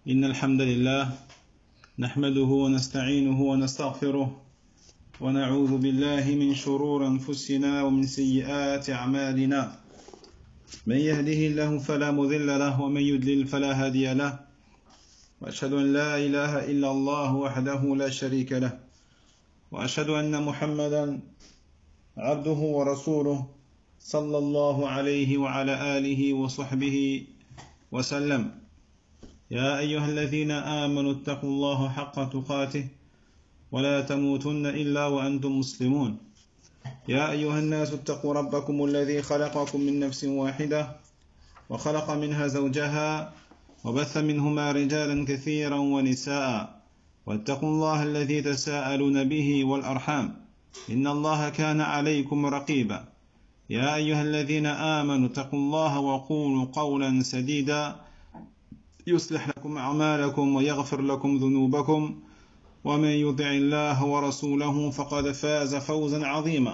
إن الحمد لله نحمده ونستعينه ونستغفره ونعوذ بالله من شرور أنفسنا ومن سيئات أعمالنا. من يهده الله فلا مضل له ومن يضلل فلا هادي له، وأشهد أن لا إله إلا الله وحده لا شريك له، وأشهد أن محمدا عبده ورسوله صلى الله عليه وعلى آله وصحبه وسلم. يا أيها الذين آمنوا اتقوا الله حق تقاته ولا تموتن إلا وأنتم مسلمون. يا أيها الناس اتقوا ربكم الذي خلقكم من نفس واحدة وخلق منها زوجها وبث منهما رجالا كثيرا ونساء، واتقوا الله الذي تساءلون به والأرحام إن الله كان عليكم رقيبا. يا أيها الذين آمنوا اتقوا الله وقولوا قولا سديدا يصلح لكم أعمالكم ويغفر لكم ذنوبكم، ومن يطع الله ورسوله فقد فاز فوزا عظيما.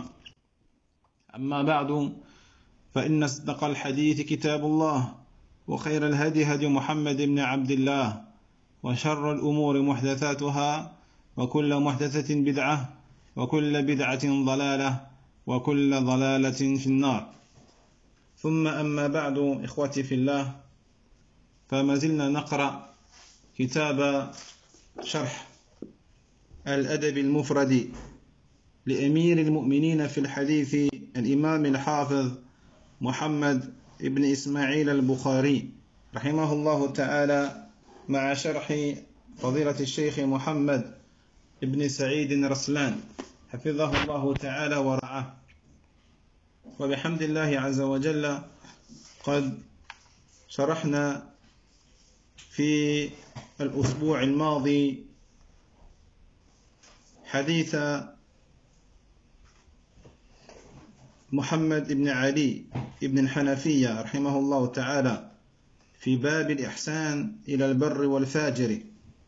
أما بعد، فإن أصدق الحديث كتاب الله، وخير الهدي هدي محمد بن عبد الله، وشر الأمور محدثاتها، وكل محدثة بدعة، وكل بدعة ضلالة، وكل ضلالة في النار. ثم أما بعد، إخوتي في الله، فما زلنا نقرأ كتاب شرح الأدب المفرد لأمير المؤمنين في الحديث الإمام الحافظ محمد ابن إسماعيل البخاري رحمه الله تعالى، مع شرح فضيلة الشيخ محمد ابن سعيد رسلان حفظه الله تعالى ورعاه. وبحمد الله عز وجل قد شرحنا في الأسبوع الماضي حديث محمد بن علي بن الحنفية رحمه الله تعالى في باب الإحسان إلى البر والفاجر،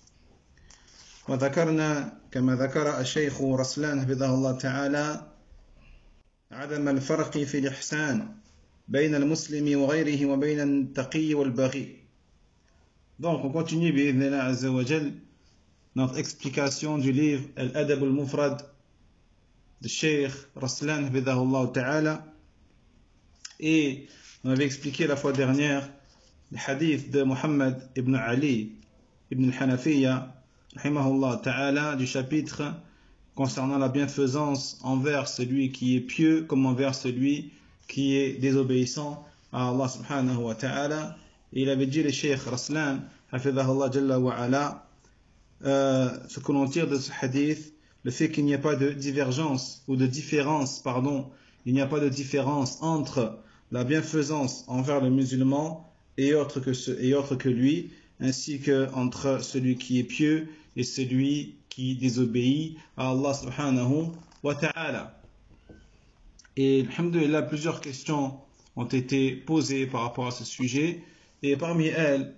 وذكرنا كما ذكر الشيخ رسلان حفظه الله تعالى عدم الفرق في الإحسان بين المسلم وغيره وبين التقي والبغي. Donc on continue bi'idhnillah azza wa jal notre explication du livre Al-Adab al-Mufrad de Cheikh Raslan Hafidahullah Ta'ala, et on avait expliqué la fois dernière le hadith de Muhammad ibn Ali ibn al-Hanafiya rahimahullah Ta'ala du chapitre concernant la bienfaisance envers celui qui est pieux comme envers celui qui est désobéissant à Allah subhanahu wa ta'ala. Et il avait dit, le Cheikh Raslan hafidahullah jalla wa ala, ce que l'on tire de ce hadith, le fait qu'il n'y a pas de divergence ou de différence, il n'y a pas de différence entre la bienfaisance envers le musulman et autre que lui, ainsi que entre celui qui est pieux et celui qui désobéit à Allah subhanahu wa ta'ala. Et alhamdulillah, plusieurs questions ont été posées par rapport à ce sujet, et parmi elles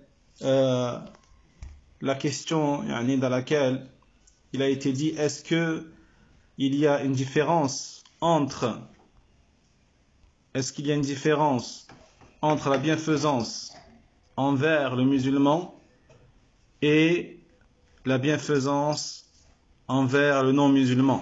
la question dans laquelle il a été dit, est-ce qu'il y a une différence entre la bienfaisance envers le musulman et la bienfaisance envers le non-musulman?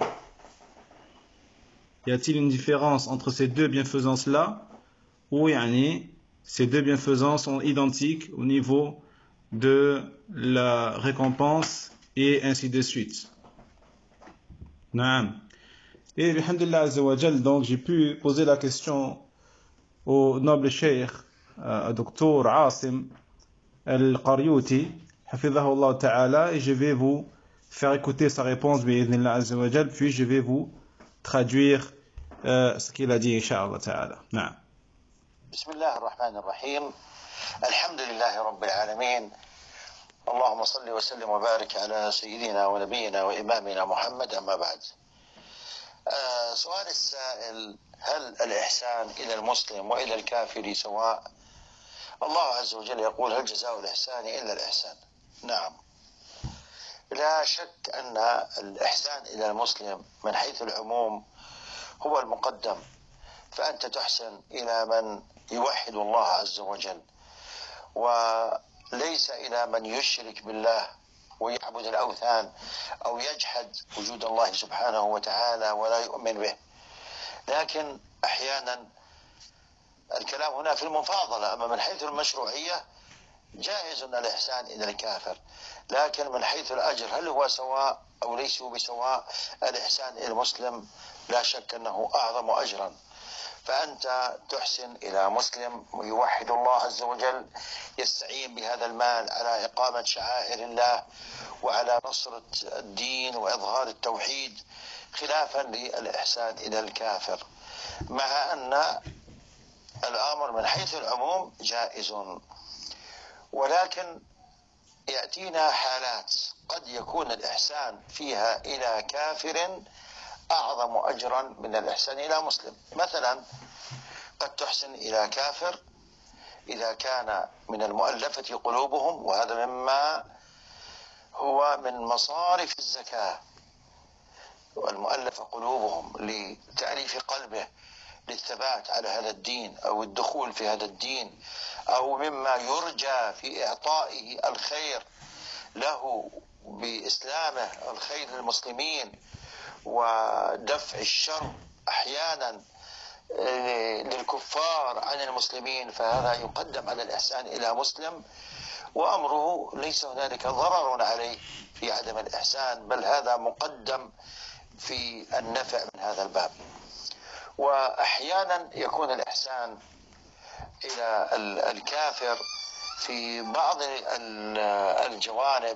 Y a-t-il une différence entre ces deux bienfaisances-là, ou ces deux bienfaisances sont identiques au niveau de la récompense et ainsi de suite? Naam. Et alhamdulillah azza wa jal, donc j'ai pu poser la question au noble cheikh Dr Asim Al-Qaryuti hafidhahullah ta'ala, et je vais vous faire écouter sa réponse bi'idhnillah azza wa jal, puis je vais vous traduire ce qu'il a dit incha'Allah ta'ala. Naam. Bismillah ar-Rahman ar-Rahim. Alhamdulillahi Rabbil Alameen. اللهم صل وسلم وبارك على سيدنا ونبينا وإمامنا محمد. أما بعد، سؤال السائل: هل الإحسان إلى المسلم وإلى الكافر سواء؟ الله عز وجل يقول: هل جزاء الإحسان إلا الإحسان؟ نعم، لا شك أن الإحسان إلى المسلم من حيث العموم هو المقدم، فأنت تحسن إلى من يوحد الله عز وجل، ليس إلى من يشرك بالله ويعبد الأوثان أو يجحد وجود الله سبحانه وتعالى ولا يؤمن به. لكن أحيانا الكلام هنا في المفاضلة، أما من حيث المشروعية جائز الإحسان إلى الكافر، لكن من حيث الأجر هل هو سواء أو ليسوا بسواء؟ الإحسان إلى المسلم لا شك أنه أعظم أجرا. فأنت تحسن إلى مسلم يوحد الله عز وجل، يستعين بهذا المال على إقامة شعائر الله وعلى نصرة الدين وإظهار التوحيد، خلافا للإحسان إلى الكافر، مع أن الأمر من حيث العموم جائز. ولكن يأتينا حالات قد يكون الإحسان فيها إلى كافر أعظم أجرا من الإحسان إلى مسلم. مثلا قد تحسن إلى كافر إذا كان من المؤلفة قلوبهم، وهذا مما هو من مصارف الزكاة، والمؤلفة قلوبهم لتأليف قلبه للثبات على هذا الدين أو الدخول في هذا الدين، أو مما يرجى في إعطائه الخير له بإسلامه، الخير للمسلمين، ودفع الشر أحيانا للكفار عن المسلمين، فهذا يقدم على الإحسان إلى مسلم، وأمره ليس هنالك ضرر عليه في عدم الإحسان، بل هذا مقدم في النفع من هذا الباب. وأحيانا يكون الإحسان إلى الكافر في بعض الجوانب،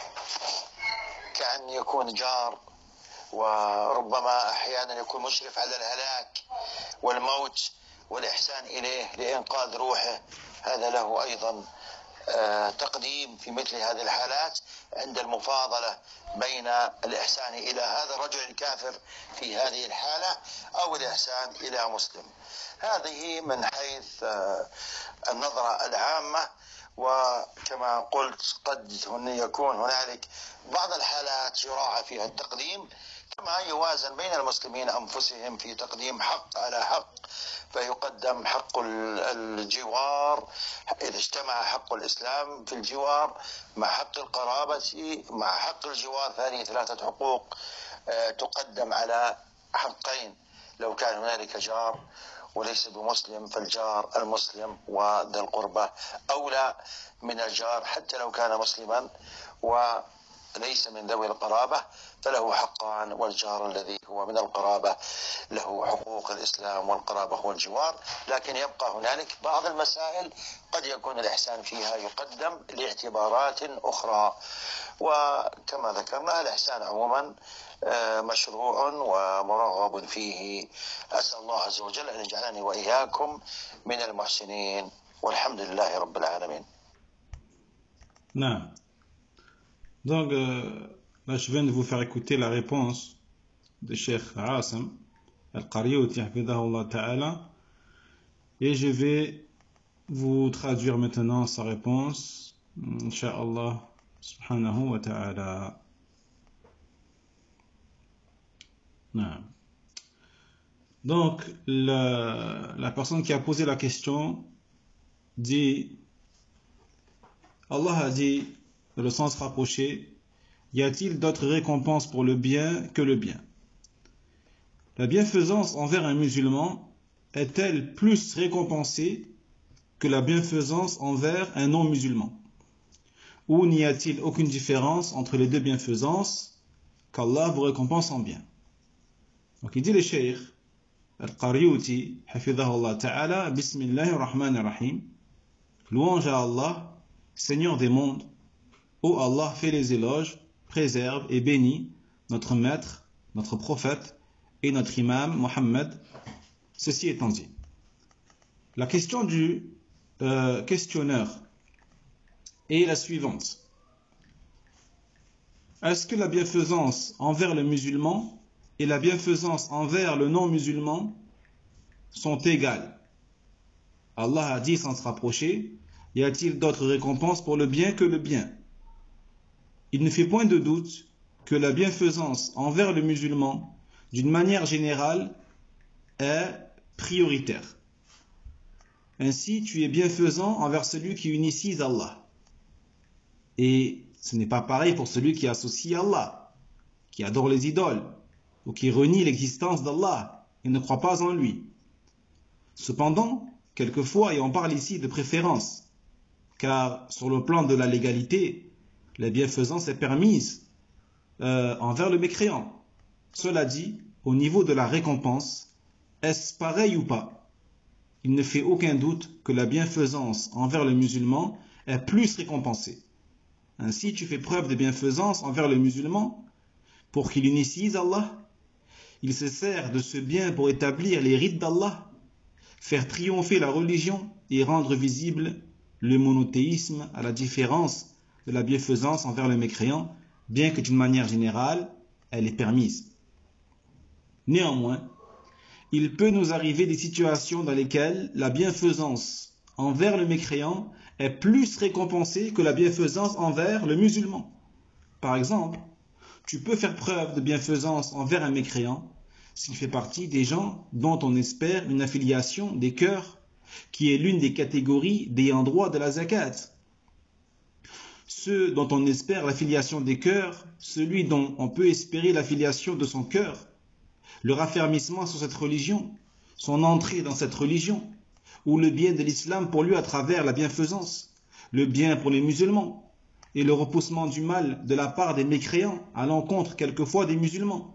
كأن يكون جار، وربما أحيانا يكون مشرف على الهلاك والموت، والإحسان إليه لإنقاذ روحه، هذا له أيضا تقديم في مثل هذه الحالات عند المفاضلة بين الإحسان إلى هذا الرجل الكافر في هذه الحالة أو الإحسان إلى مسلم. هذه من حيث النظرة العامة. وكما قلت قد يكون هنالك بعض الحالات يراعى فيها التقديم، كما يوازن بين المسلمين أنفسهم في تقديم حق على حق، فيقدم حق الجوار إذا اجتمع حق الإسلام في الجوار مع حق القرابة مع حق الجوار، هذه ثلاثة حقوق تقدم على حقين. لو كان هنالك جار وليس بمسلم فالجار المسلم وذا القربة أولى من الجار حتى لو كان مسلما، وليس من ذوي القرابة فله حقان، والجار الذي هو من القرابة له حقوق الإسلام والقرابة والجوار. لكن يبقى هنالك بعض المسائل قد يكون الإحسان فيها يقدم لاعتبارات أخرى. وكما ذكرنا الإحسان عموما مشروع ومرغب فيه. أسأل الله عز وجل أن يجعلني وإياكم من المحسنين، والحمد لله رب العالمين. نعم. Donc, là, je viens de vous faire écouter la réponse de Cheikh Asim Al-Qariyouti, hafidhahullah ta'ala, et je vais vous traduire maintenant sa réponse, Inch'Allah, subhanahu wa ta'ala. Non. Donc, la personne qui a posé la question dit, Allah a dit, dans le sens rapproché, y a-t-il d'autres récompenses pour le bien que le bien? La bienfaisance envers un musulman est-elle plus récompensée que la bienfaisance envers un non-musulman? Ou n'y a-t-il aucune différence entre les deux bienfaisances qu'Allah vous récompense en bien? Donc il dit le Cheikh Al-Qariyouti, hafidhahullah ta'ala, Bismillahir Rahmanir Rahim, louange à Allah, Seigneur des mondes, ô Allah fait les éloges, préserve et bénit notre maître, notre prophète et notre imam Mohammed. Ceci étant dit, la question du questionneur est la suivante. Est-ce que la bienfaisance envers le musulman et la bienfaisance envers le non-musulman sont égales? Allah a dit sans se rapprocher, y a-t-il d'autres récompenses pour le bien que le bien? Il ne fait point de doute que la bienfaisance envers le musulman, d'une manière générale, est prioritaire. Ainsi, tu es bienfaisant envers celui qui unicie Allah. Et ce n'est pas pareil pour celui qui associe Allah, qui adore les idoles, ou qui renie l'existence d'Allah et ne croit pas en lui. Cependant, quelquefois, et on parle ici de préférence, car sur le plan de la légalité, la bienfaisance est permise envers le mécréant. Cela dit, au niveau de la récompense, est-ce pareil ou pas? Il ne fait aucun doute que la bienfaisance envers le musulman est plus récompensée. Ainsi, tu fais preuve de bienfaisance envers le musulman pour qu'il initie Allah. Il se sert de ce bien pour établir les rites d'Allah, faire triompher la religion et rendre visible le monothéisme, à la différence de la bienfaisance envers le mécréant, bien que d'une manière générale, elle est permise. Néanmoins, il peut nous arriver des situations dans lesquelles la bienfaisance envers le mécréant est plus récompensée que la bienfaisance envers le musulman. Par exemple, tu peux faire preuve de bienfaisance envers un mécréant s'il fait partie des gens dont on espère une affiliation des cœurs, qui est l'une des catégories d'ayant droit de la zakat. Ceux dont on espère l'affiliation des cœurs, celui dont on peut espérer l'affiliation de son cœur, le raffermissement sur cette religion, son entrée dans cette religion, ou le bien de l'islam pour lui à travers la bienfaisance, le bien pour les musulmans, et le repoussement du mal de la part des mécréants à l'encontre quelquefois des musulmans.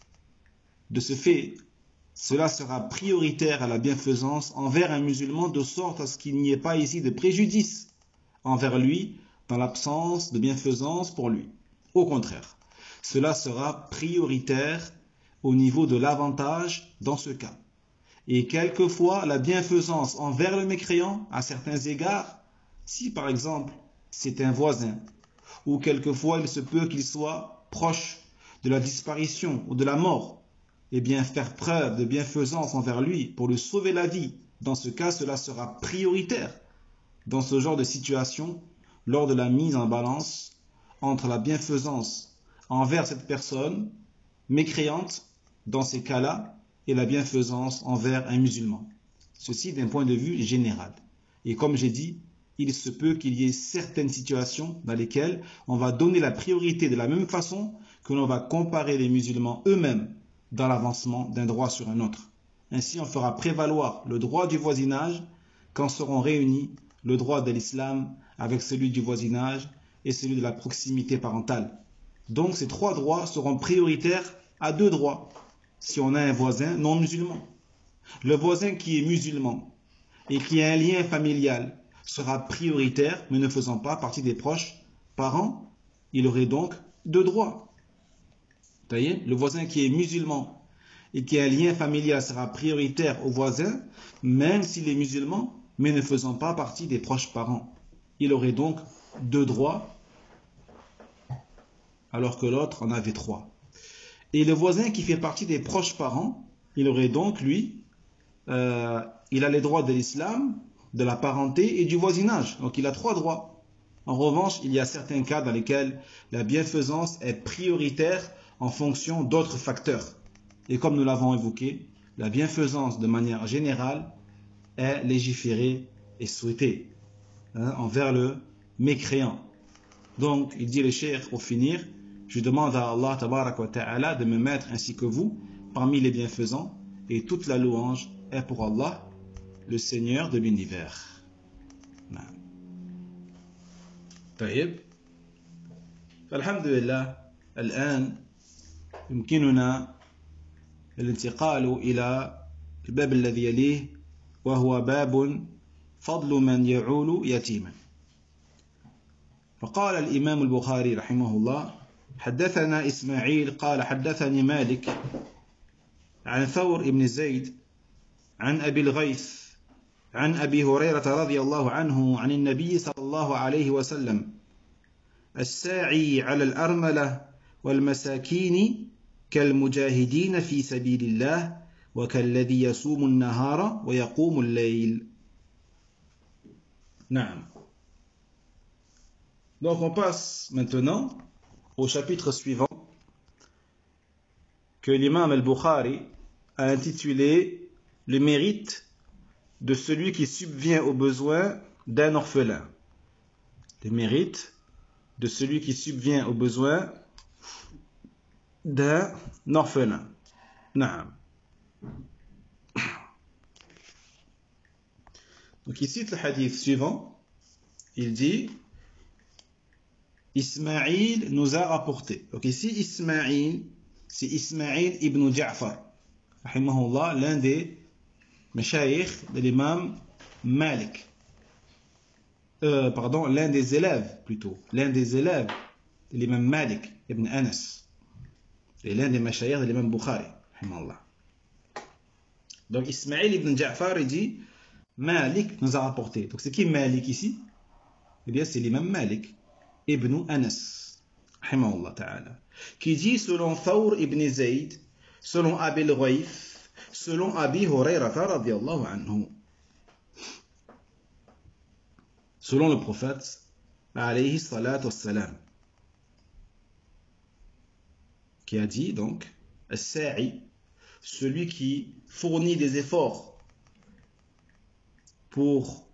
De ce fait, cela sera prioritaire à la bienfaisance envers un musulman de sorte à ce qu'il n'y ait pas ici de préjudice envers lui dans l'absence de bienfaisance pour lui. Au contraire, cela sera prioritaire au niveau de l'avantage dans ce cas. Et quelquefois, la bienfaisance envers le mécréant, à certains égards, si par exemple c'est un voisin, ou quelquefois il se peut qu'il soit proche de la disparition ou de la mort, eh bien faire preuve de bienfaisance envers lui pour lui sauver la vie, dans ce cas cela sera prioritaire dans ce genre de situation lors de la mise en balance entre la bienfaisance envers cette personne mécréante dans ces cas-là et la bienfaisance envers un musulman. Ceci d'un point de vue général. Et comme j'ai dit, il se peut qu'il y ait certaines situations dans lesquelles on va donner la priorité de la même façon que l'on va comparer les musulmans eux-mêmes dans l'avancement d'un droit sur un autre. Ainsi, on fera prévaloir le droit du voisinage quand seront réunis le droit de l'islam avec celui du voisinage et celui de la proximité parentale. Donc ces trois droits seront prioritaires à deux droits si on a un voisin non musulman. Le voisin qui est musulman et qui a un lien familial sera prioritaire mais ne faisant pas partie des proches parents, il aurait donc deux droits. Vous voyez, le voisin qui est musulman et qui a un lien familial sera prioritaire au voisin même s'il est musulman mais ne faisant pas partie des proches parents. Il aurait donc deux droits alors que l'autre en avait trois. Et le voisin qui fait partie des proches parents, il aurait donc, lui, il a les droits de l'islam, de la parenté et du voisinage. Donc il a trois droits. En revanche, il y a certains cas dans lesquels la bienfaisance est prioritaire en fonction d'autres facteurs. Et comme nous l'avons évoqué, la bienfaisance de manière générale est légiférée et souhaitée envers le mécréant. Donc, il dit le cheikh au finir, je demande à Allah tabarak wa ta'ala de me mettre ainsi que vous parmi les bienfaisants et toute la louange est pour Allah, le Seigneur de l'univers. طيب فالحمد لله الآن يمكننا الانتقال إلى الباب الذي يليه وهو باب فضل من يعول يتيما. فقال الإمام البخاري رحمه الله حدثنا إسماعيل قال حدثني مالك عن ثور بن زيد عن أبي الغيث عن أبي هريرة رضي الله عنه عن النبي صلى الله عليه وسلم الساعي على الأرملة والمساكين كالمجاهدين في سبيل الله وكالذي يصوم النهار ويقوم الليل. نعم. Donc on passe maintenant au chapitre suivant que l'imam al-Bukhari a intitulé le mérite de celui qui subvient aux besoins d'un orphelin. Le mérite de celui qui subvient aux besoins d'un orphelin. Naam. Donc il cite le hadith suivant. Il dit Ismaïl nous a rapporté. Donc ici Ismaïl, c'est Ismaïl ibn Ja'far, rahimahullah, l'un des mashayikh de l'imam Malik. L'un des élèves plutôt, l'un des élèves de l'imam Malik ibn Anas. Et l'un des mashayikh de l'imam Bukhari, rahimahullah. Donc Ismaïl ibn Ja'far, il dit Malik nous a rapporté. Donc c'est qui Malik ici? Eh bien c'est l'imam Malik ibn Anas, rahimahullah ta'ala, qui dit selon Thawr ibn Zayd, selon Abil Ghayth, selon Abi Hurayrata radiyallahu anhu, selon le prophète alayhi salatu wassalam, qui a dit donc as-sa'i, celui qui fournit des efforts pour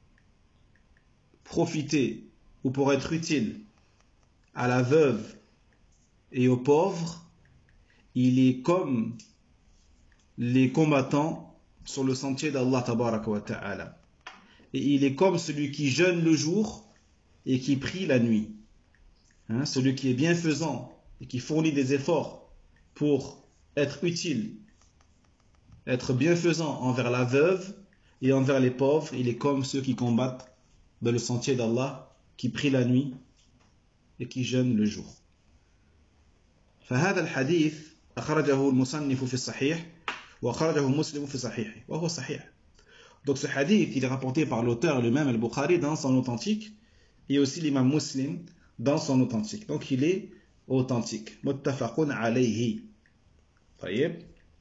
profiter ou pour être utile à la veuve et aux pauvres, il est comme les combattants sur le sentier d'Allah tabaraka wa ta'ala. Et il est comme celui qui jeûne le jour et qui prie la nuit. Celui qui est bienfaisant et qui fournit des efforts pour être utile, être bienfaisant envers la veuve et envers les pauvres, il est comme ceux qui combattent dans le sentier d'Allah, qui prient la nuit et qui jeûnent le jour. فهذا الحديث أخرجه المصنف في الصحيح وأخرجه مسلم في صحيحه وهو صحيح. Donc ce hadith, il est rapporté par l'auteur lui-même al-Bukhari dans son authentique et aussi l'imam Muslim dans son authentique. Donc il est authentique. متفق عليه. طيب.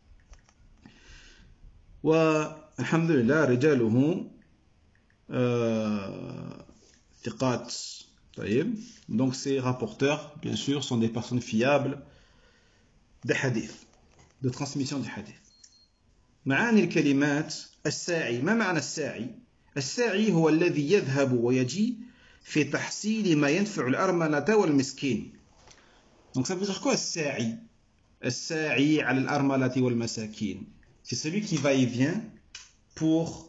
والحمد لله رجاله ثقات. طيب. Donc ces rapporteurs, bien sûr, sont des personnes fiables des hadiths, de transmission du hadith. معاني الكلمات الساعي. ما معنى الساعي؟ الساعي هو الذي يذهب ويجي في تحصيل ما ينفع الأرملة والمسكين. Donc ça veut dire quoi الساعي؟ الساعي على الأرملة والمساكين. C'est celui qui va et vient pour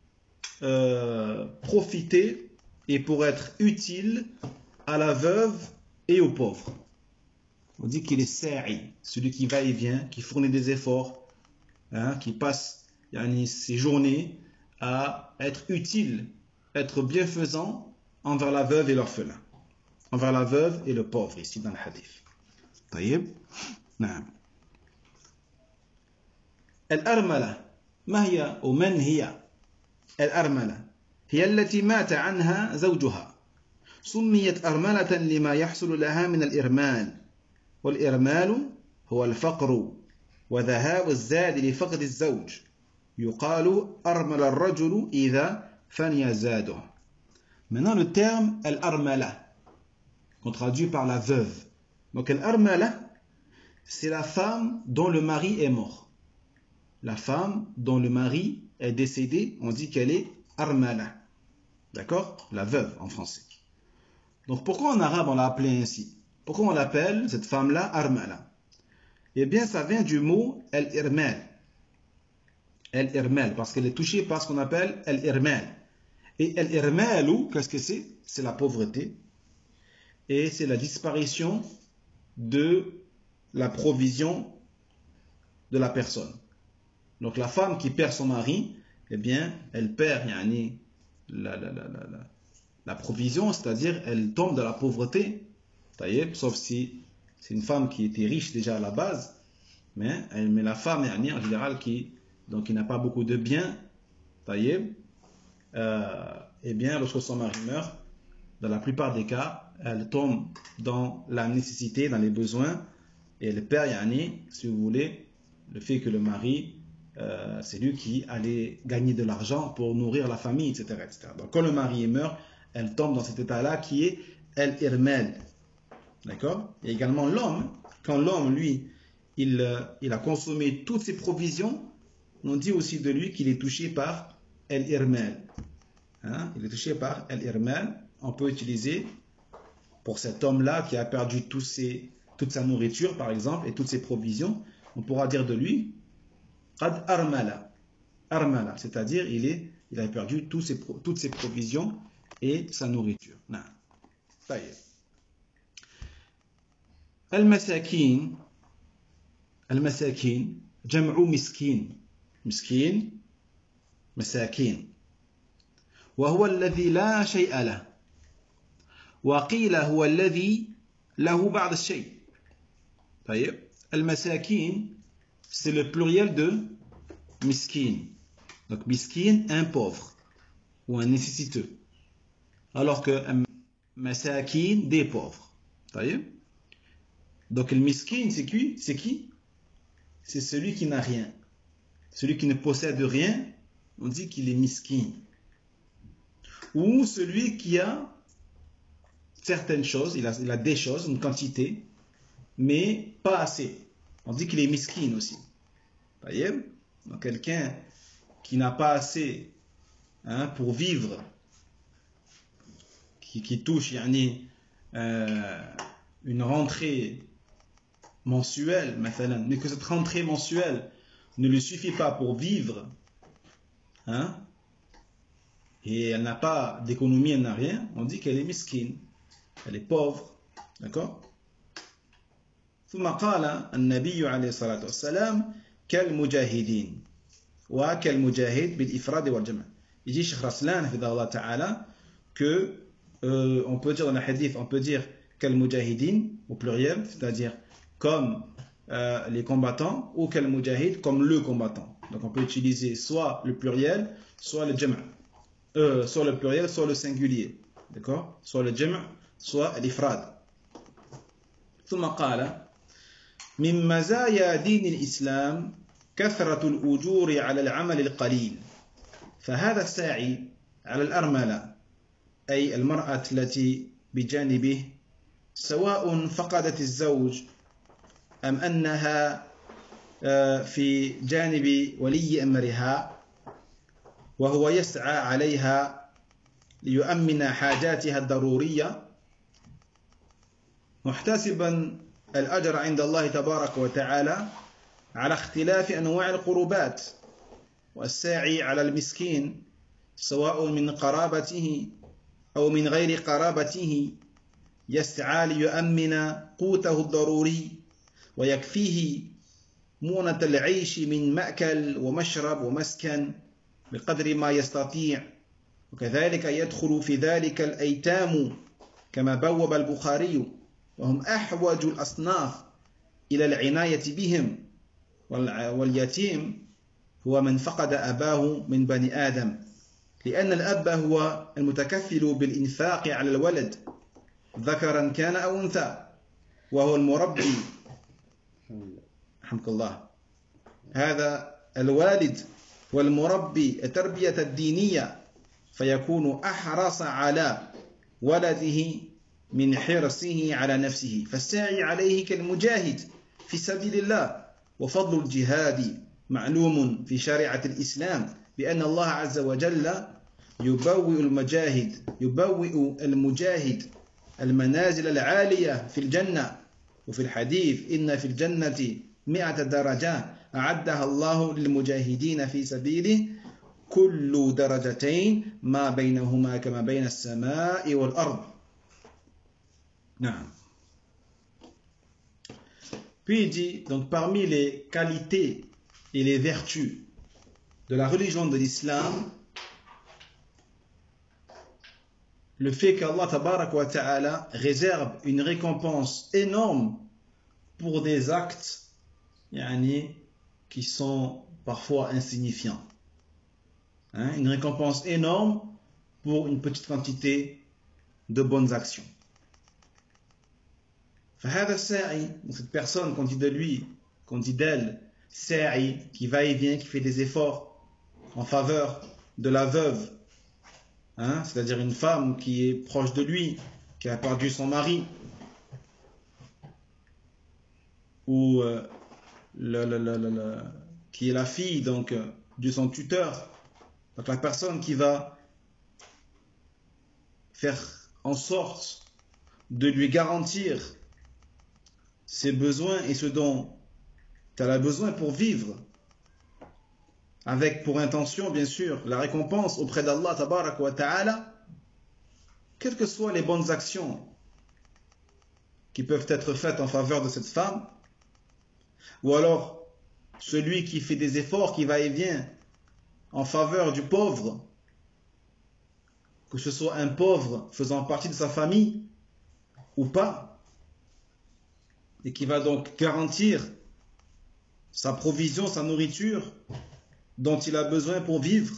profiter et pour être utile à la veuve et aux pauvres. On dit qu'il est sa'i, celui qui va et vient, qui fournit des efforts, qui passe ses journées à être utile, être bienfaisant envers la veuve et l'orphelin, envers la veuve et le pauvre, ici dans le hadith. طيب. نعم. الأرملة ما هي ومن هي؟ الأرملة هي التي مات عنها زوجها، سميت أرملة لما يحصل لها من الإرمال، والإرمال هو الفقر وذهاب الزاد لفقد الزوج، يقال أرمل الرجل إذا فني زاده. Maintenant le terme al-armala, qu'on traduit par la veuve. Donc al-armala, c'est la femme dont le mari est mort. La femme dont le mari est décédé, on dit qu'elle est armala. D'accord? La veuve en français. Donc pourquoi en arabe on l'a appelée ainsi? Pourquoi on l'appelle cette femme-là armala? Eh bien ça vient du mot al-irmal. Al-irmal, parce qu'elle est touchée par ce qu'on appelle al-irmal. Et al-irmalu, qu'est-ce que c'est? C'est la pauvreté. Et c'est la disparition de la provision de la personne. Donc la femme qui perd son mari, eh bien, elle perd la provision, c'est-à-dire elle tombe dans la pauvreté, sauf si c'est une femme qui était riche déjà à la base, mais la femme en général qui n'a pas beaucoup de biens, eh bien, lorsque son mari meurt, dans la plupart des cas, elle tombe dans la nécessité, dans les besoins, et elle perd, si vous voulez, le fait que le mari, c'est lui qui allait gagner de l'argent pour nourrir la famille, etc., etc. Donc quand le mari meurt, elle tombe dans cet état-là qui est al-irmal. D'accord? Et également l'homme, quand l'homme, lui, il a consommé toutes ses provisions, on dit aussi de lui qu'il est touché par al-irmal. Il est touché par al-irmal. On peut utiliser pour cet homme-là qui a perdu toute sa nourriture, par exemple, et toutes ses provisions, on pourra dire de lui qad armala. Armala, c'est-à-dire il a perdu toutes ses provisions et sa nourriture. Non. المساكين جمع مسكين مساكين وهو الذي لا شيء له وقيل هو الذي له بعض الشيء. طيب المساكين c'est le pluriel de miskin. Donc miskin, un pauvre ou un nécessiteux, alors que masakin, des pauvres. طيب. Donc le miskin, c'est qui? C'est celui qui n'a rien. Celui qui ne possède rien, on dit qu'il est miskin. Ou celui qui a certaines choses, il a des choses, une quantité, mais pas assez. On dit qu'il est miskin aussi. Voyez? Donc quelqu'un qui n'a pas assez pour vivre, qui touche une rentrée mensuelle, mais que cette rentrée mensuelle ne lui suffit pas pour vivre, et elle n'a pas d'économie, elle n'a rien, on dit qu'elle est miskin, elle est pauvre. D'accord? ثم قال النبي عليه الصلاة والسلام كالمجاهدين وكالمجاهد بالإفراد والجمع. Il dit Cheikh Raslan hafidahullah ta'ala que on peut dire dans le hadith, on peut dire كالمجاهدين au pluriel, c'est-à-dire comme les combattants, ou كالمجاهد comme le combattant. Donc on peut utiliser soit le pluriel, soit le jam', soit le pluriel, soit le singulier. D'accord? Soit le jam', soit l'ifrad. ثم قال من مزايا دين الإسلام كثرة الأجور على العمل القليل فهذا الساعي على الأرملة أي المرأة التي بجانبه سواء فقدت الزوج أم أنها في جانب ولي أمرها وهو يسعى عليها ليؤمن حاجاتها الضرورية محتسبا الأجر عند الله تبارك وتعالى على اختلاف أنواع القربات والساعي على المسكين سواء من قرابته أو من غير قرابته يسعى ليؤمن قوته الضروري ويكفيه مونة العيش من مأكل ومشرب ومسكن بقدر ما يستطيع وكذلك يدخل في ذلك الأيتام كما بوب البخاري وهم أحوج الأصناف إلى العناية بهم واليتيم هو من فقد أباه من بني آدم لأن الأب هو المتكفل بالإنفاق على الولد ذكرا كان أو أنثى وهو المربي رحمك الله هذا الوالد والمربي التربية الدينية فيكون أحرص على ولده من حرصه على نفسه فالساعي عليه كالمجاهد في سبيل الله وفضل الجهاد معلوم في شريعة الإسلام بأن الله عز وجل يبوئ المجاهد المنازل العالية في الجنة وفي الحديث إن في الجنة 100 درجة أعدها الله للمجاهدين في سبيله كل درجتين ما بينهما كما بين السماء والأرض. نعم. Puis il dit, donc parmi les qualités et les vertus de la religion de l'islam, le fait qu'Allah tabarak wa ta'ala réserve une récompense énorme pour des actes qui sont parfois insignifiants. Une récompense énorme pour une petite quantité de bonnes actions. فهذا الساعي, cette personne qu'on dit de lui, qu'on dit d'elle, sa'i, qui va et vient, qui fait des efforts en faveur de la veuve, c'est-à-dire une femme qui est proche de lui, qui a perdu son mari, ou qui est la fille donc de son tuteur. Donc la personne qui va faire en sorte de lui garantir ses besoins et ce dont elle a besoin pour vivre, avec pour intention, bien sûr, la récompense auprès d'Allah tabaraka wa ta'ala, quelles que soient les bonnes actions qui peuvent être faites en faveur de cette femme, ou alors celui qui fait des efforts, qui va et vient en faveur du pauvre, que ce soit un pauvre faisant partie de sa famille ou pas, et qui va donc garantir sa provision, sa nourriture dont il a besoin pour vivre,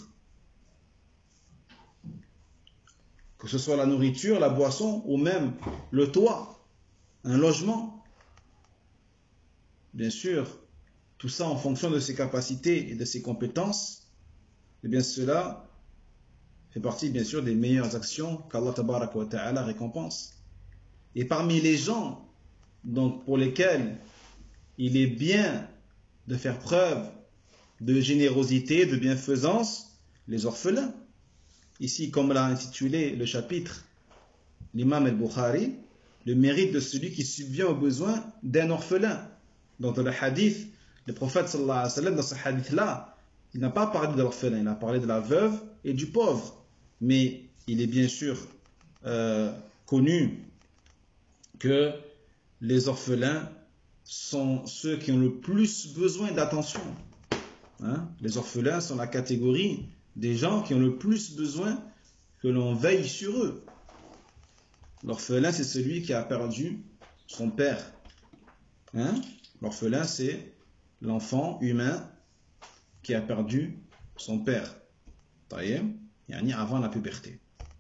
que ce soit la nourriture, la boisson ou même le toit, un logement. Bien sûr, tout ça en fonction de ses capacités et de ses compétences, et bien cela fait partie bien sûr des meilleures actions qu'Allah tabaraka wa ta'ala récompense. Et parmi les gens donc pour lesquels il est bien de faire preuve de générosité, de bienfaisance, les orphelins. Ici, comme l'a intitulé le chapitre l'imam al-Bukhari, le mérite de celui qui subvient aux besoins d'un orphelin. Donc dans le hadith, le prophète sallallahu alayhi wa sallam, dans ce hadith-là, il n'a pas parlé de l'orphelin, il a parlé de la veuve et du pauvre. Mais il est bien sûr connu que les orphelins sont ceux qui ont le plus besoin d'attention. Les orphelins sont la catégorie des gens qui ont le plus besoin que l'on veille sur eux. L'orphelin, c'est celui qui a perdu son père. L'orphelin, c'est l'enfant humain qui a perdu son père. Avant la puberté.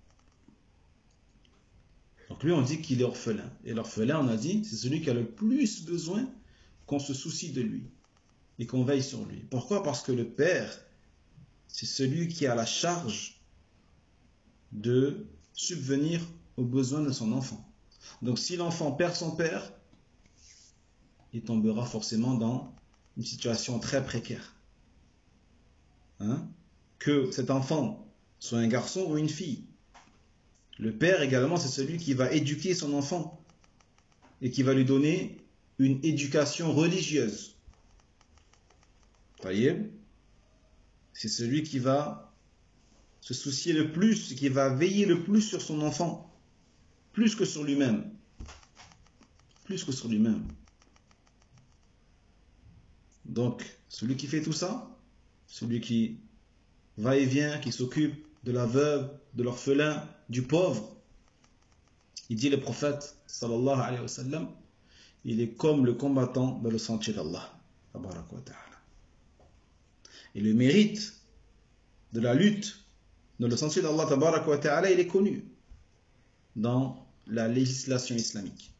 Donc lui, on dit qu'il est orphelin. Et l'orphelin, on a dit, c'est celui qui a le plus besoin qu'on se soucie de lui et qu'on veille sur lui. Pourquoi? Parce que le père, c'est celui qui a la charge de subvenir aux besoins de son enfant. Donc si l'enfant perd son père, il tombera forcément dans une situation très précaire. Que cet enfant soit un garçon ou une fille. Le père également, c'est celui qui va éduquer son enfant et qui va lui donner une éducation religieuse. Vous voyez? C'est celui qui va se soucier le plus, qui va veiller le plus sur son enfant, plus que sur lui-même. Plus que sur lui-même. Donc, celui qui fait tout ça, celui qui va et vient, qui s'occupe de la veuve, de l'orphelin, du pauvre, il dit le prophète, sallallahu alayhi wa sallam, il est comme le combattant dans le sentier d'Allah. Et le mérite de la lutte dans le sentier d'Allah, tabaraka wa ta'ala, il est connu dans la législation islamique.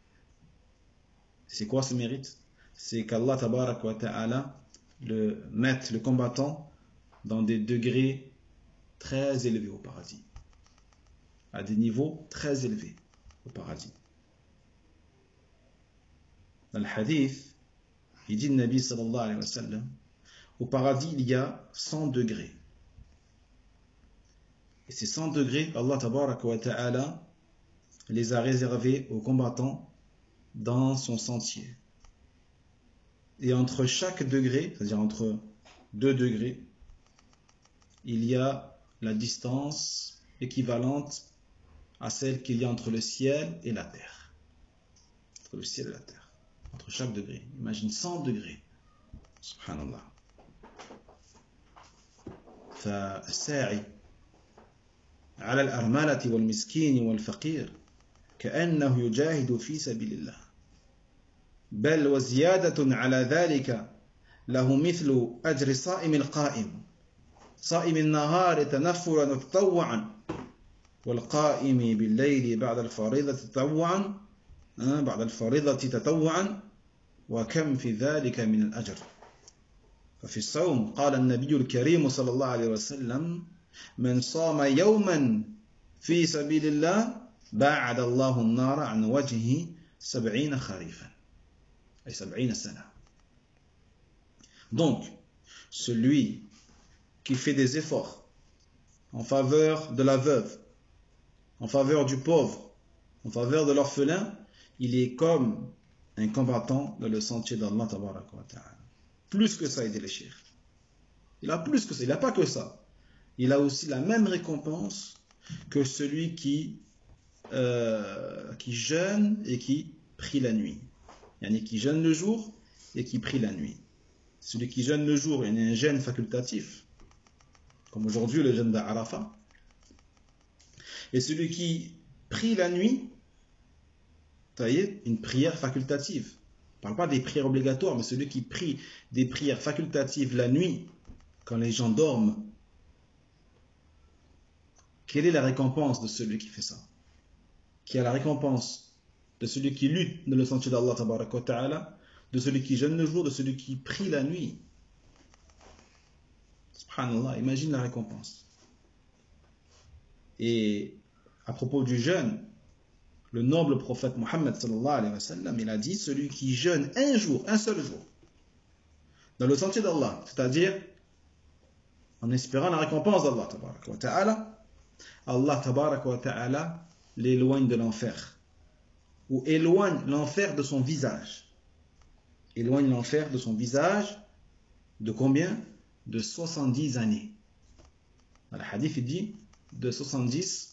C'est quoi ce mérite? C'est qu'Allah, tabaraka wa ta'ala, mette le combattant dans des degrés très élevés au paradis, à des niveaux très élevés au paradis. Dans le hadith, il dit le Nabi sallallahu alayhi wa sallam, au paradis il y a 100 degrés. Et ces 100 degrés, Allah tabaraka wa ta'ala les a réservés aux combattants dans son sentier. Et entre chaque degré, c'est-à-dire entre 2 degrés, il y a la distance équivalente à celle qu'il y a entre le ciel et la terre. Entre le ciel et la terre. Entre chaque degré. Imagine 100 degrés. Subhanallah. فالساعي على الأرملة والمسكين والفقير كأنه يجاهد في سبيل الله بل وزيادة على ذلك له مثل أجر صائم القائم صائم النهار تنفرا وتطوعا والقائم بالليل بعد الفريضة تطوعا وكم في ذلك من الأجر. ففي الصوم قال النبي الكريم صلى الله عليه وسلم من صام يوما في سبيل الله باعد الله النار عن وجهه 70 خريفا أي 70 سنة. Donc, celui qui fait des efforts en faveur de la veuve, en faveur du pauvre, en faveur de l'orphelin, il est comme un combattant dans le sentier d'Allah tabaraka wa ta'ala. Plus que ça, il dit le cheikh. Il a plus que ça, il n'a pas que ça. Il a aussi la même récompense que celui qui jeûne et qui prie la nuit. Il y en a qui jeûne le jour et qui prie la nuit. Celui qui jeûne le jour, il y a un jeûne facultatif, comme aujourd'hui le jeûne d'Arafat. Et celui qui prie la nuit, ça y est, une prière facultative. On ne parle pas des prières obligatoires, mais celui qui prie des prières facultatives la nuit, quand les gens dorment, quelle est la récompense de celui qui fait ça? Qui a la récompense de celui qui lutte dans le sentier d'Allah tabaraka wa ta'ala, de celui qui jeûne le jour, de celui qui prie la nuit. Subhanallah, imagine la récompense. Et à propos du jeûne, le noble prophète Mohammed sallallahu alayhi wa sallam, il a dit, celui qui jeûne un jour, un seul jour, dans le sentier d'Allah, c'est-à-dire en espérant la récompense d'Allah tabaraka wa ta'ala, Allah tabaraka wa ta'ala l'éloigne de l'enfer, ou éloigne l'enfer de son visage. Éloigne l'enfer de son visage de combien? De 70 années. Dans le hadith, il dit de 70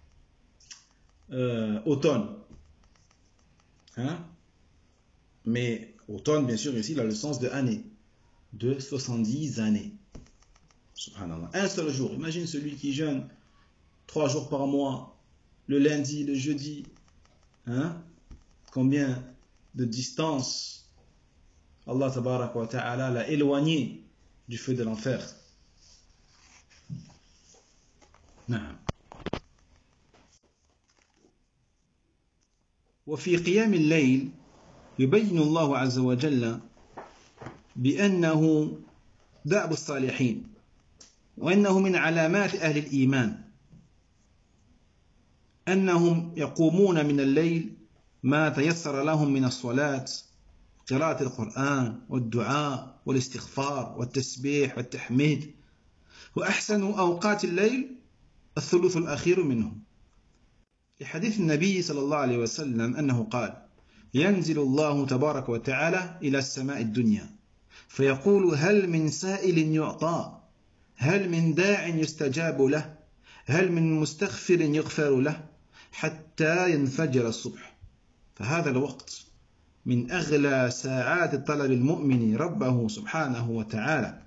automnes. Hein? Mais automne, bien sûr, ici, il a le sens de année. De 70 années. Subhanallah. Un seul jour. Imagine celui qui jeûne 3 jours par mois, le lundi, le jeudi. Hein? Combien de distance Allah tabaraka wa ta'ala l'a éloigné du feu de l'enfer. نعم. وفي قيام الليل يبين الله عز وجل بأنه دأب الصالحين وأنه من علامات أهل الإيمان أنهم يقومون من الليل ما تيسر لهم من الصلاة، قراءة القرآن والدعاء والاستغفار والتسبيح والتحميد، وأحسن أوقات الليل الثلث الأخير منه، لحديث النبي صلى الله عليه وسلم أنه قال: ينزل الله تبارك وتعالى إلى السماء الدنيا فيقول: هل من سائل يعطى، هل من داع يستجاب له، هل من مستغفر يغفر له، حتى ينفجر الصبح. فهذا الوقت من أغلى ساعات طلب المؤمن ربه سبحانه وتعالى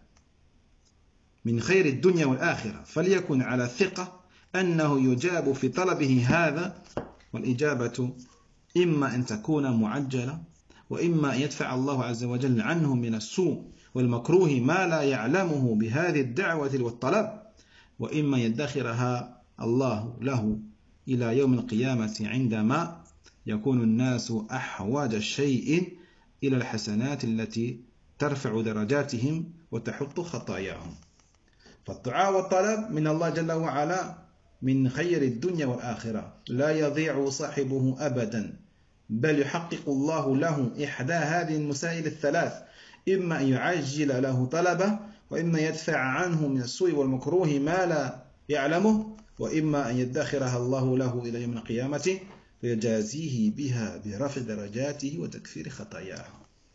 من خير الدنيا والآخرة، فليكن على ثقة أنه يجاب في طلبه هذا، والإجابة إما أن تكون معجلة، وإما أن يدفع الله عز وجل عنه من السوء والمكروه ما لا يعلمه بهذه الدعوة والطلب، وإما يدخرها الله له إلى يوم القيامة عندما يكون الناس أحوج شيء إلى الحسنات التي ترفع درجاتهم وتحط خطاياهم. فالدعاء والطلب من الله جل وعلا من خير الدنيا والآخرة، لا يضيع صاحبه أبدا، بل يحقق الله له إحدى هذه المسائل الثلاث، إما أن يعجل له طلبه، وإما يدفع عنه من السوء والمكروه ما لا يعلمه، وإما أن يدخرها الله له إلى يوم القيامة فيجازيه بها برفع درجاته وتكفير خطاياه.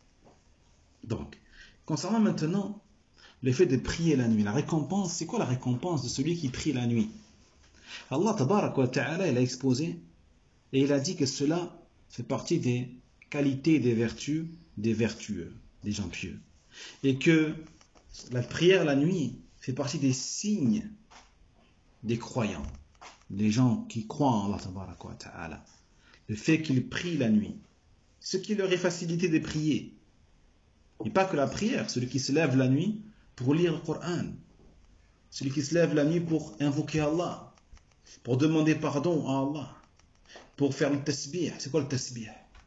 Donc, concernant maintenant le fait de prier la nuit, la récompense, c'est quoi la récompense de celui qui prie la nuit? Allah tabarak wa ta'ala, il a exposé et il a dit que cela fait partie des qualités, des vertus des vertueux, des gens pieux, et que la prière la nuit fait partie des signes des croyants, des gens qui croient en Allah tabarak wa ta'ala. Le fait qu'ils prient la nuit, ce qui leur est facilité de prier, et pas que la prière, celui qui se lève la nuit pour lire le Coran, celui qui se lève la nuit pour invoquer Allah, pour demander pardon à Allah, pour faire le tasbih. C'est quoi le tasbih?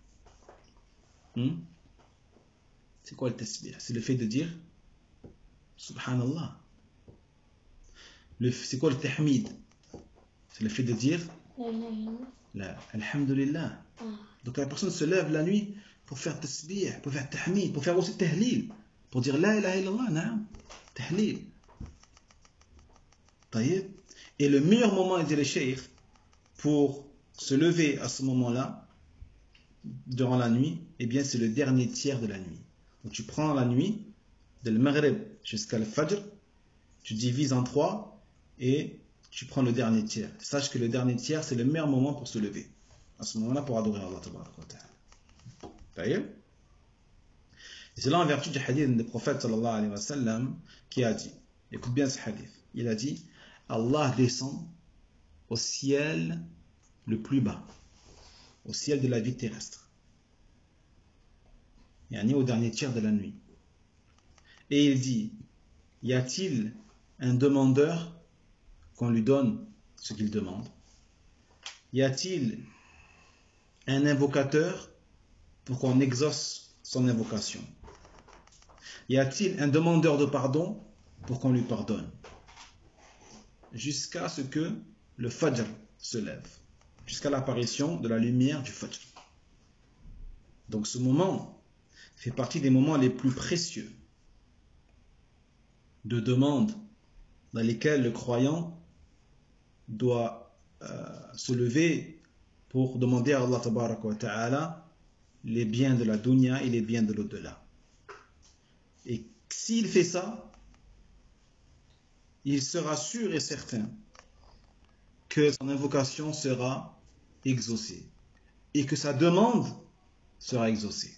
C'est quoi le tasbih? C'est le fait de dire Subhanallah. C'est quoi le tahmid? C'est le fait de dire la Alhamdulillah. Donc la personne se lève la nuit pour faire tasbih, pour faire tahmid, pour faire aussi tahlil, pour dire la ilaha illallah, naam, tahlil. Et le meilleur moment, dit le cheikh, pour Se lever à ce moment-là, durant la nuit, eh bien c'est le dernier tiers de la nuit. Donc tu prends la nuit, de le Maghrib jusqu'à le Fajr, tu divises en 3 et tu prends le dernier tiers. Sache que le dernier tiers, c'est le meilleur moment pour se lever. À ce moment-là, pour adorer Allah tabaraka wa ta'ala. Et c'est là en vertu du hadith du prophète sallallahu alayhi wa sallam qui a dit, écoute bien ce hadith, il a dit, Allah descend au ciel le plus bas, au ciel de la vie terrestre, yani au dernier tiers de la nuit. Et il dit, y a-t-il un demandeur qu'on lui donne ce qu'il demande? Y a-t-il un invocateur pour qu'on exauce son invocation? Y a-t-il un demandeur de pardon pour qu'on lui pardonne? Jusqu'à ce que le Fajr se lève, jusqu'à l'apparition de la lumière du Fajr. Donc ce moment fait partie des moments les plus précieux de demande dans lesquels le croyant doit se lever pour demander à Allah tabaraka wa ta'ala les biens de la dunya et les biens de l'au-delà. Et s'il fait ça, il sera sûr et certain que son invocation sera exaucée et que sa demande sera exaucée.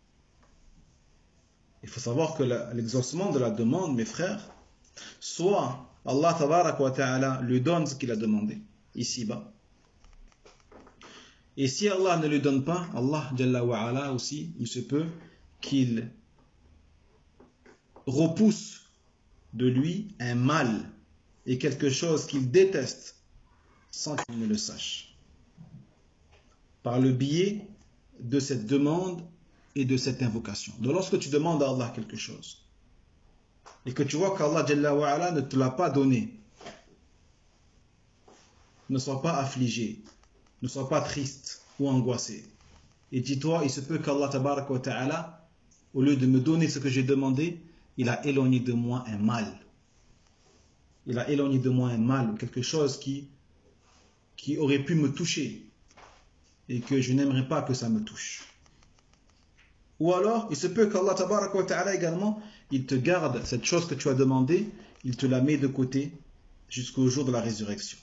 Il faut savoir que l'exaucement de la demande, mes frères, soit Allah tabaraka wa ta'ala lui donne ce qu'il a demandé, ici-bas. Et si Allah ne lui donne pas, Allah jalla wa ala aussi, il se peut qu'il repousse de lui un mal et quelque chose qu'il déteste sans qu'il ne le sache. Par le biais de cette demande et de cette invocation. Donc lorsque tu demandes à Allah quelque chose et que tu vois qu'Allah jalla wa ala ne te l'a pas donné, ne sois pas affligé, ne sois pas triste ou angoissé. Et dis-toi, il se peut qu'Allah tabaraka wa ta'ala, au lieu de me donner ce que j'ai demandé, il a éloigné de moi un mal. Il a éloigné de moi un mal ou quelque chose qui aurait pu me toucher et que je n'aimerais pas que ça me touche. Ou alors, il se peut qu'Allah tabaraka wa ta'ala également, il te garde cette chose que tu as demandé, il te la met de côté jusqu'au jour de la résurrection.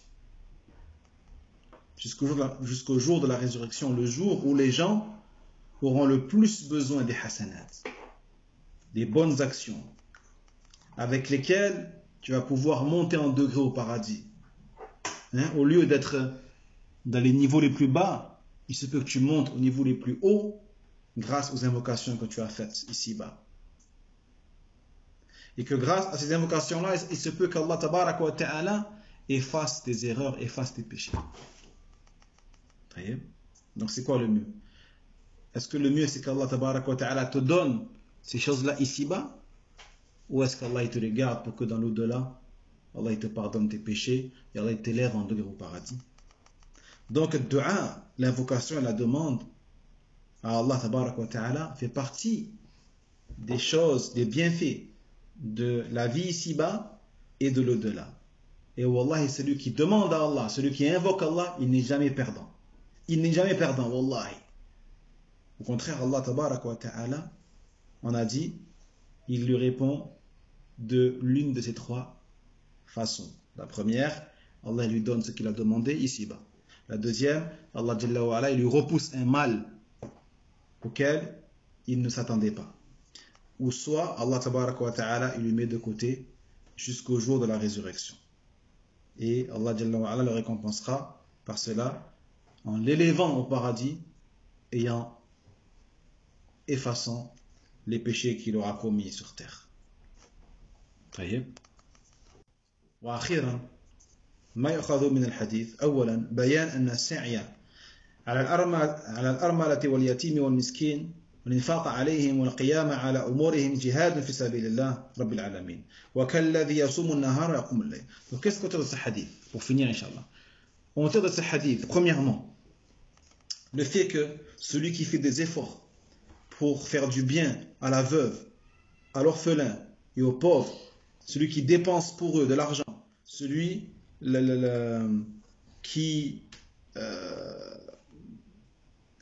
Jusqu'au jour de la résurrection, le jour où les gens auront le plus besoin des hasanats, des bonnes actions, avec lesquelles tu vas pouvoir monter en degré au paradis. Au lieu d'être dans les niveaux les plus bas, il se peut que tu montes au niveau les plus hauts grâce aux invocations que tu as faites ici-bas. Et que grâce à ces invocations-là, il se peut qu'Allah tabaraka wa ta'ala efface tes erreurs, efface tes péchés. Donc c'est quoi le mieux? Est-ce que le mieux c'est qu'Allah tabaraka wa ta'ala te donne ces choses-là ici-bas? Ou est-ce qu'Allah te les garde pour que dans l'au-delà, Allah te pardonne tes péchés et Allah t'élève en degré au paradis? Donc le dua, l'invocation et la demande à Allah tabaraka wa ta'ala fait partie des choses, des bienfaits de la vie ici-bas et de l'au-delà. Et wallahi, celui qui demande à Allah, celui qui invoque Allah, il n'est jamais perdant. Il n'est jamais perdant, wallahi. Au contraire, Allah tabaraka wa ta'ala, on a dit, il lui répond de l'une de ces trois façons. La première, Allah lui donne ce qu'il a demandé ici-bas. La deuxième, Allah jalla wa ala, il lui repousse un mal auquel il ne s'attendait pas. Ou soit Allah tabaraka wa ta'ala, il lui met de côté jusqu'au jour de la résurrection. Et Allah jalla wa ala le récompensera par cela en l'élevant au paradis et en effaçant les péchés qu'il aura commis sur terre. طيب. وأخيرا ما يؤخذ من الحديث أولا بيان أن السعي على الأرملة واليتيم والمسكين والإنفاق عليهم والقيام على أمورهم جهاد في سبيل الله رب العالمين وكالذي يصوم النهار ويقوم الليل. Donc qu'est-ce qu'on tire de ce hadith pour finir inchallah? On tire de ce hadith premièrement le fait que celui qui fait des efforts pour faire du bien à la veuve, à l'orphelin et aux pauvres, celui qui dépense pour eux de l'argent, celui qui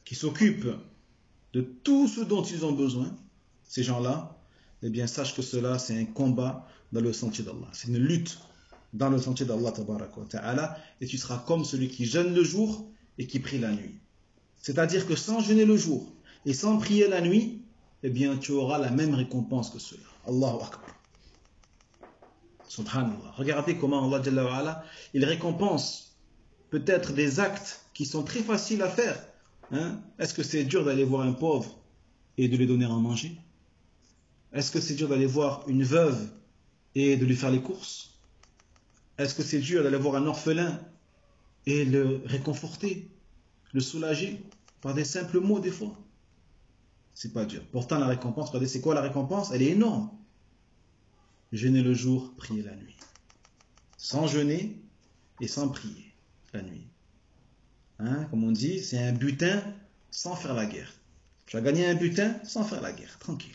qui s'occupent de tout ce dont ils ont besoin, ces gens-là, eh bien sache que cela c'est un combat dans le sentier d'Allah. C'est une lutte dans le sentier d'Allah tabaraka wa ta'ala, et tu seras comme celui qui jeûne le jour et qui prie la nuit. C'est-à-dire que sans jeûner le jour et sans prier la nuit, eh bien tu auras la même récompense que ceux-là. Allahu Akbar. Subhanallah. Regardez comment Allah Jalla wa Ala, il récompense peut-être des actes qui sont très faciles à faire. Est-ce que c'est dur d'aller voir un pauvre et de lui donner à manger? Est-ce que c'est dur d'aller voir une veuve et de lui faire les courses? Est-ce que c'est dur d'aller voir un orphelin et le réconforter, le soulager par des simples mots des fois? C'est pas dur. Pourtant la récompense, regardez, c'est quoi la récompense? Elle est énorme. Jeûner le jour, prier la nuit. Sans jeûner et sans prier la nuit. Comme on dit, c'est un butin sans faire la guerre. Tu as gagné un butin sans faire la guerre, tranquille.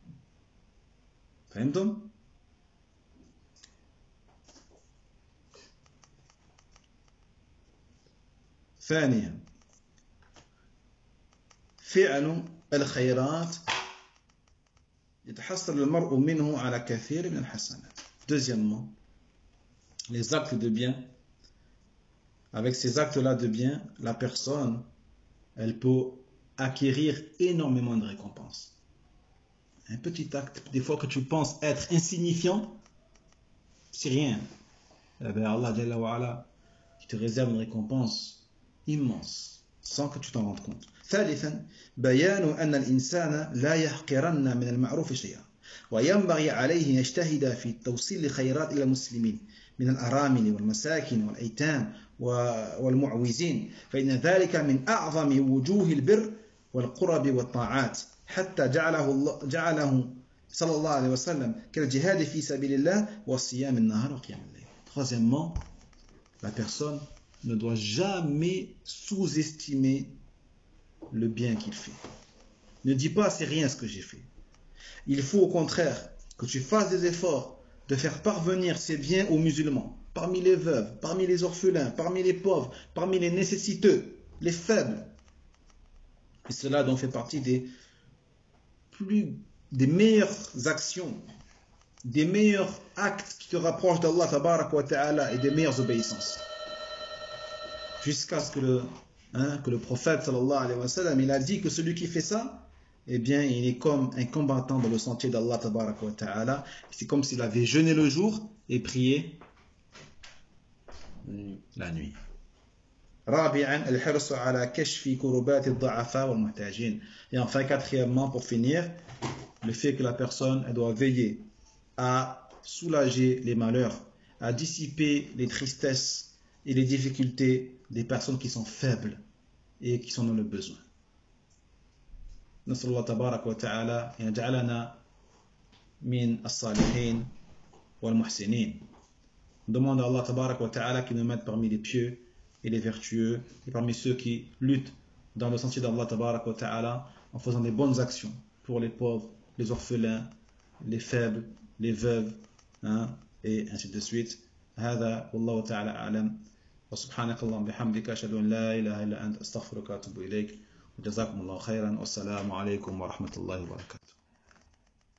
فهمتم؟ ثانيا فعل الخيرات يتحصل المرء منه على كثير من الحسنات. Deuxièmement, les actes de bien. Avec ces actes-là de bien, la personne, elle peut acquérir énormément de récompenses. Un petit acte, des fois que tu penses être insignifiant, c'est rien. Eh bien, Allah Jalla wa Ala, qui te réserve une récompense immense, sans que tu t'en rendes compte. ثالثا بيان أن الإنسان لا يحقرن من المعروف شيئا وينبغي عليه أن يجتهد في توصيل الخيرات إلى المسلمين من الأرامل والمساكن والأيتام والمعوزين فإن ذلك من أعظم وجوه البر والقرب والطاعات حتى جعله صلى الله عليه وسلم كالجهاد في سبيل الله والصيام النهار وقيام الليل. Troisièmement, la personne ne doit jamais sous-estimer le bien qu'il fait. Ne dis pas c'est rien ce que j'ai fait. Il faut au contraire que tu fasses des efforts de faire parvenir ces biens aux musulmans, parmi les veuves, parmi les orphelins, parmi les pauvres, parmi les nécessiteux, les faibles. Et cela donc fait partie des meilleures actions, des meilleurs actes qui te rapprochent d'Allah tabaraka wa ta'ala et des meilleures obéissances. Jusqu'à ce que le prophète sallallahu alayhi wa sallam, il a dit que celui qui fait ça, eh bien il est comme un combattant dans le sentier d'Allah tabaraka wa ta'ala. C'est comme s'il avait jeûné le jour et prié la nuit. رابعا الحرص على كشف كربات الضعفاء والمحتاجين. Et enfin quatrièmement, pour finir, le fait que la personne elle doit veiller à soulager les malheurs, à dissiper les tristesses et les difficultés des personnes qui sont faibles et qui sont dans le besoin. نسأل الله تبارك وتعالى أن يجعلنا من الصالحين والمحسنين. Demande à Allah tabarak wa ta'ala qui nous mette parmi les pieux et les vertueux et parmi ceux qui luttent dans le sentier d'Allah tabarak wa ta'ala en faisant des bonnes actions pour les pauvres, les orphelins, les faibles, les veuves, et ainsi de suite. هذا والله تعالى أعلم وسبحانك اللهم بحمدك أشهد أن لا إله إلا أنت أستغفرك وأتوب إليك وجزاكم الله خيرا والسلام عليكم ورحمة الله وبركاته.